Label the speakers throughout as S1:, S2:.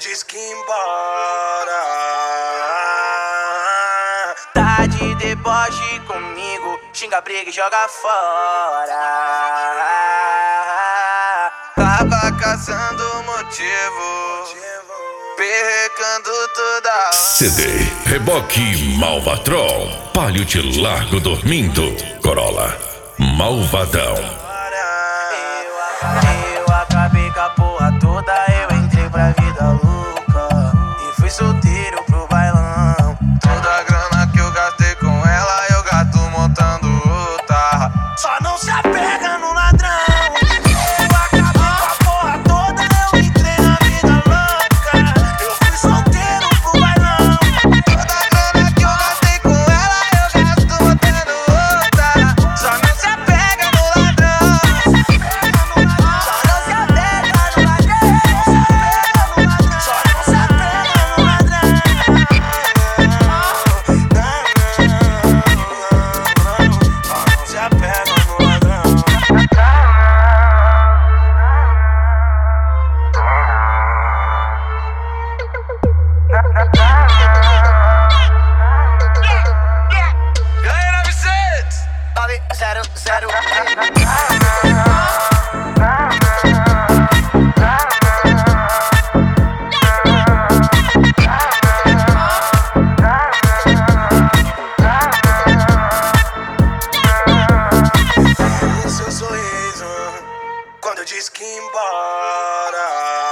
S1: disse que ia embora.
S2: Tá de deboche comigo, xinga, briga e joga fora.
S1: Tava caçando motivo, perrecando toda hora.
S3: CD, reboque Malvatron, Palio te largo dormindo, Corolla, Malvadão.
S2: Eu acabei com a porra toda, eu entrei pra vida louca e fui solteiro pro bailão.
S1: Toda a grana que eu gastei com ela, eu gasto montando outra.
S2: Só não se apega no ladrão. Eu acabei com a porra toda, eu entrei na vida louca, eu fui solteiro pro bailão.
S1: Toda a grana que eu gastei com ela, eu gasto montando outra.
S2: Só não se apega no ladrão. Só não se apega no ladrão. Só não se apega no ladrão.
S1: Não se apega no ladrão. E aí,
S2: 900.
S1: Seu sorriso quando eu disse que ia embora.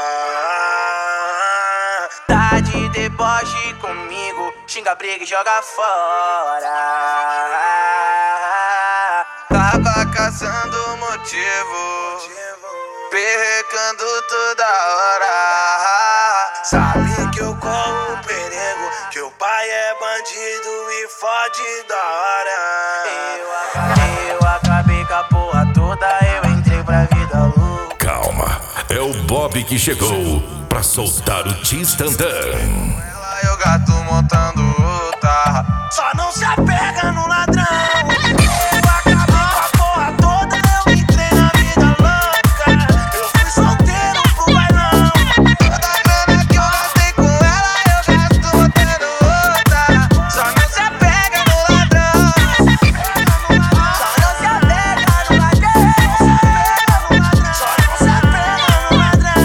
S2: Tá de deboche comigo, xinga, briga e joga fora.
S1: Tava caçando motivo, perrecando toda hora. Sabe que eu corro um perigo, que o pai é bandido e fode da hora.
S2: Eu acabei com a porra toda, eu entrei pra vida louca.
S3: Calma, é o Bob que chegou pra soltar o Tistandã.
S1: Ela eu gato montando outra.
S2: Só não se apega no ladrão. Eu acabei com a porra toda, eu entrei na vida louca, eu fui solteiro pro bailão.
S1: Toda a grana que eu gastei com ela, eu gasto montando outra.
S2: Só não se apega no ladrão. Só não se apega no ladrão. Só não se apega no ladrão.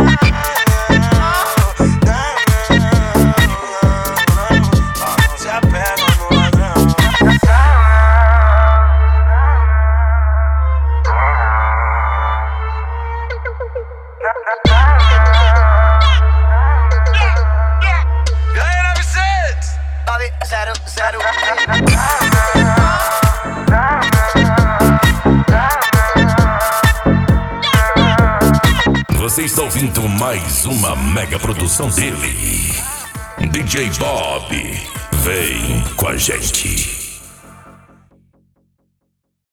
S1: Não se apega no ladrão. E aí, 900?
S2: 900.
S3: Você está ouvindo mais uma mega produção dele, DJ Bob. Vem com a gente.